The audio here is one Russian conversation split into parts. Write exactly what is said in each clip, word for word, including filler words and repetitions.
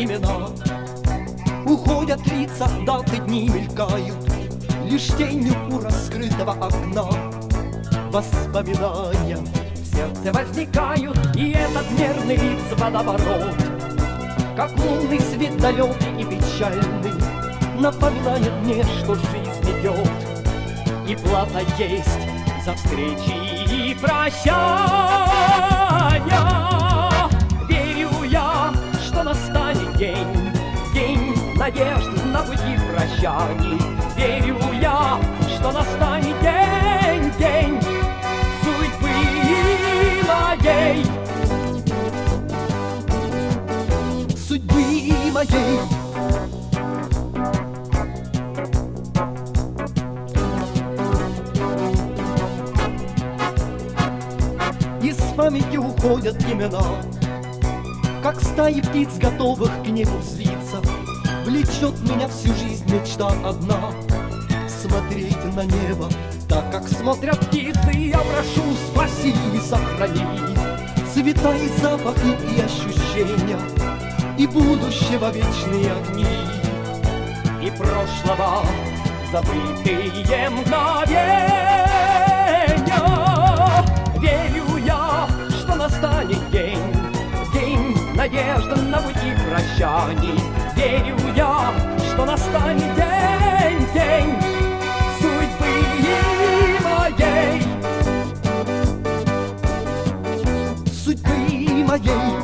имена. Уходят лица, даты, дни мелькают, лишь тенью у раскрытого окна. Воспоминания в сердце возникают, и этот нервный лиц водоворот, как лунный свет далекий и печальный, напоминает мне, что жизнь идет, и плата есть за встречи и прощания. Верю я, что настанет день, день надежды на пути прощаний. Верю я, что настанет день, день судьбы моей, судьбы моей. Из памяти уходят имена, как стаи птиц, готовых к небу взвиться. Влечет меня всю жизнь мечта одна — смотреть на небо так, как смотрят птицы. Я прошу, спаси и сохрани цвета и запахи и ощущения, и будущего вечные огни, и прошлого забытые мгновения. Верю я, что настанет день, день надежды на пути прощаний. Верю я, что настанет день, день судьбы моей, судьбы моей.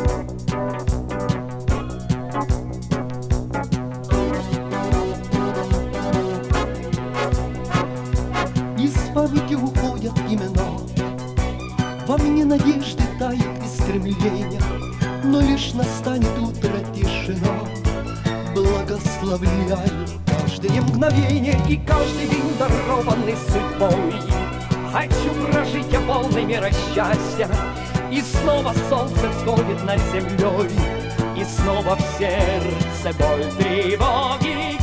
Из памяти уходят имена, во мне надежды тают и стремления, но лишь настанет утро, тишина. Благословляю каждое мгновение и каждый день, дарованный судьбой. Хочу прожить я полной меры счастья, и снова солнце всходит над землей, и снова в сердце боль тревоги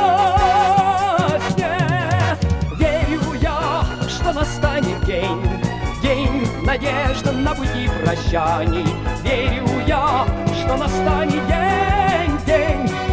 гаснет. Верю я, что настанет день, день надежды на пути прощаний. Верю я, что настанет день, день